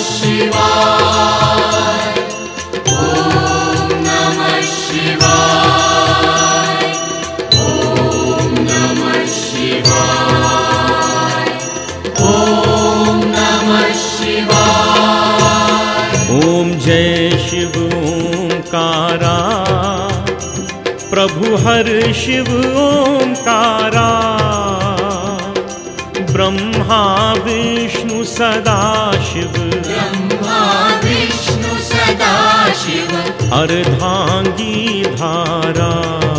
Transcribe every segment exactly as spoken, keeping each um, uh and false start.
शिवाय, ओम नमः शिवाय, ओम नमः शिवाय, ओम नमः शिवाय। ओम जय शिव ओंकारा, प्रभु हर शिव ओंकारा। ब्रह्मा विष्णु सदा शिव, ब्रह्मा विष्णु सदा शिव, अर्धांगी धारा।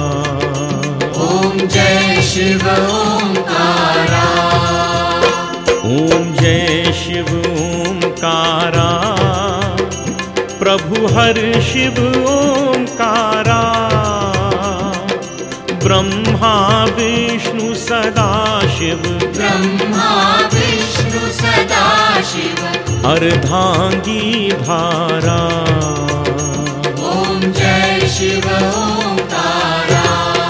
ओम जय शिव ओंकारा, ओम जय शिव ओंकारा, प्रभु हर शिव ओंकारा। ब्रह्मा विष्णु सदा शिव, ब्रह्मा विष्णु सदा शिव, अर्धांगी धारा। ओम जय शिव ओंकारा।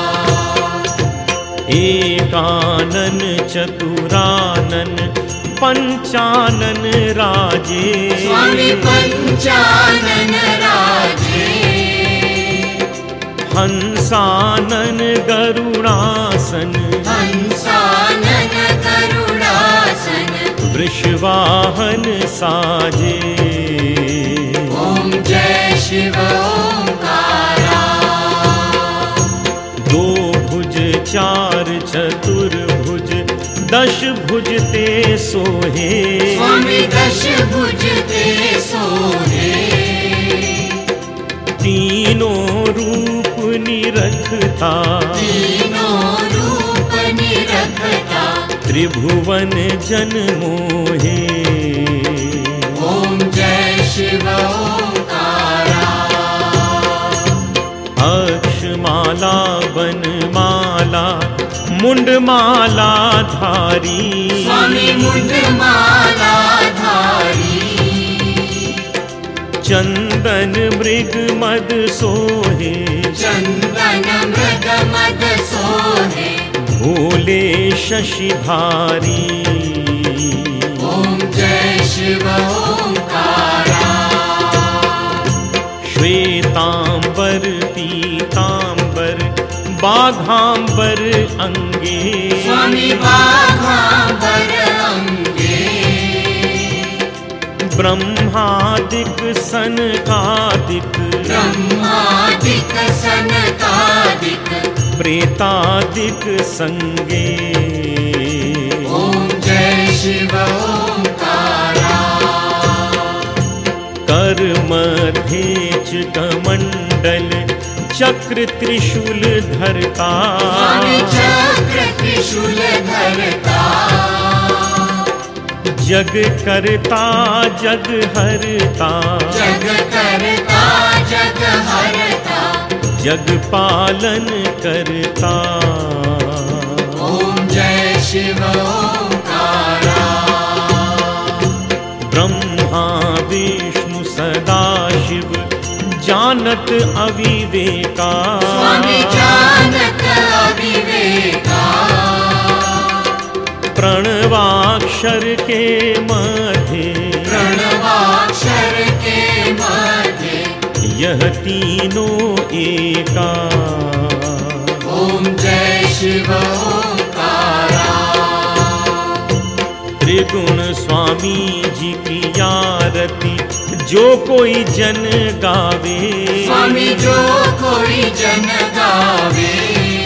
एकानन चतुरानन पंचानन राजे, स्वामी पंचानन राजे। हंसानन गरुड़ासन, हंसानन गरुड़ासन, वृषवाहन साजे। ओम जय शिव ओंकारा। दो भुज चार चतुर्भुज, दश भुज ते सोहे। स्वामी दश भुज ते सोहे। तीनों रूप निरखता, तीनों रूप निरखता, त्रिभुवन जन मोहे। ओम जय शिव ओंकारा। अक्षमाला बनमाला मुंडमाला धारी, स्वामी मुंडमाला धारी। चंदन मृग मद सोहे, चंदन मृग मद सोहे। भोले शशिधारी। ओम जय शिव ओंकारा। श्वेतांबर पीतांबर बाघांबर अंगे, स्वामी बाघांबर अंगे। ब्रह्मादिक सनकादिक, ब्रह्मादिक सनकादिक, प्रेतादिक संगे। ओम जय शिव ओंकारा। कर मध्येच कमंडल चक्र त्रिशूल धरता, स्वामी चक्र त्रिशूल धरता। जग करता जग हरता, जग करता जग हरता, जग पालन करता। ओम जय शिव ओंकारा। ब्रह्मा विष्णु सदा शिव, जानत अविवेका। स्वामी जानत अविवेका। प्रणवाक्षर के मध्य, प्रणवाक्षर के मध्य, यह तीनों एका। ओम जय शिव ओंकारा। त्रिगुण स्वामी जी की आरती जो कोई जन गावे, स्वामी जो कोई जन गावे।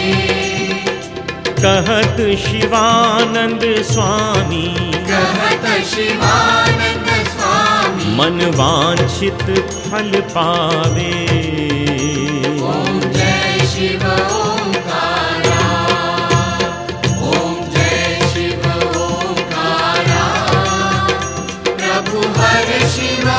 कहत शिवानंद स्वामी, कहत शिवानंद स्वामी, मन वांछित फल पावे। ओम जय शिव ओंकारा। ओम जय शिव ओंकारा। प्रभु हर शिव